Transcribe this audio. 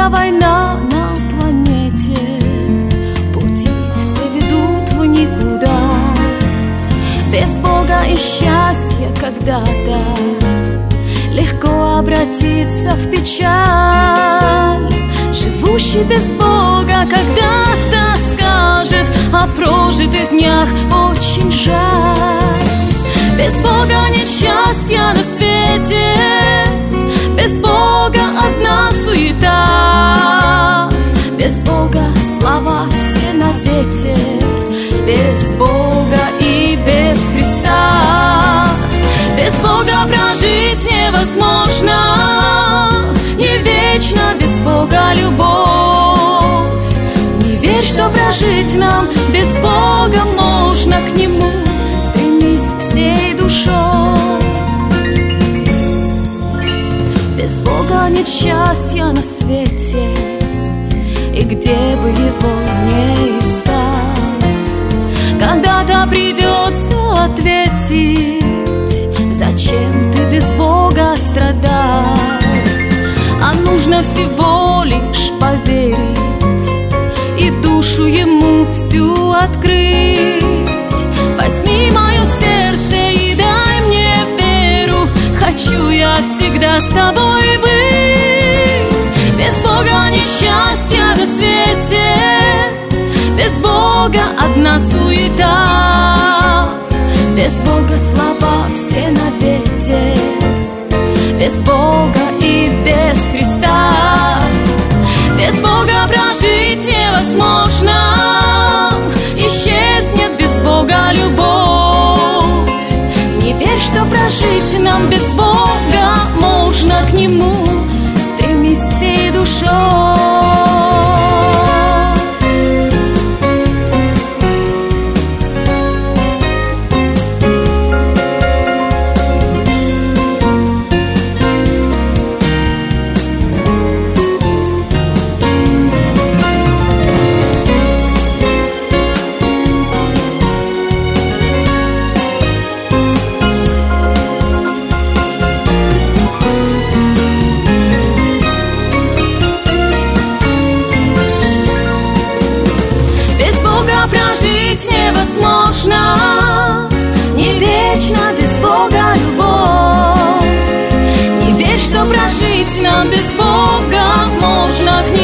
Бога война на планете, пути все ведут в никуда. Без Бога и счастья когда-то легко обратиться в печаль. Живущий без Бога когда-то скажет о прожитых днях очень жаль. Без Бога нет счастья на свете, без Бога одна суета. Без Бога слова все на ветер, без Бога и без Христа. Без Бога прожить невозможно, не вечно без Бога любовь. Не верь, что прожить нам без Бога можно, к Нему стремись всей душой. Без Бога нет счастья на свете, и где бы его не искал, когда-то придется ответить: зачем ты без Бога страдал? А нужно всего лишь поверить и душу Ему всю открыть. Возьми мое сердце и дай мне веру, хочу я всегда с тобой быть. Без Бога нет счастья на свете, без Бога одна суета. Без Бога слова все на ветер, без Бога и без Христа. Без Бога прожить невозможно, исчезнет без Бога любовь. Не верь, что прожить нам без Бога можно, к Нему стремись всей душой. Прожить невозможно, не вечно без Бога любовь. Не верь, что прожить нам без Бога можно, к Нему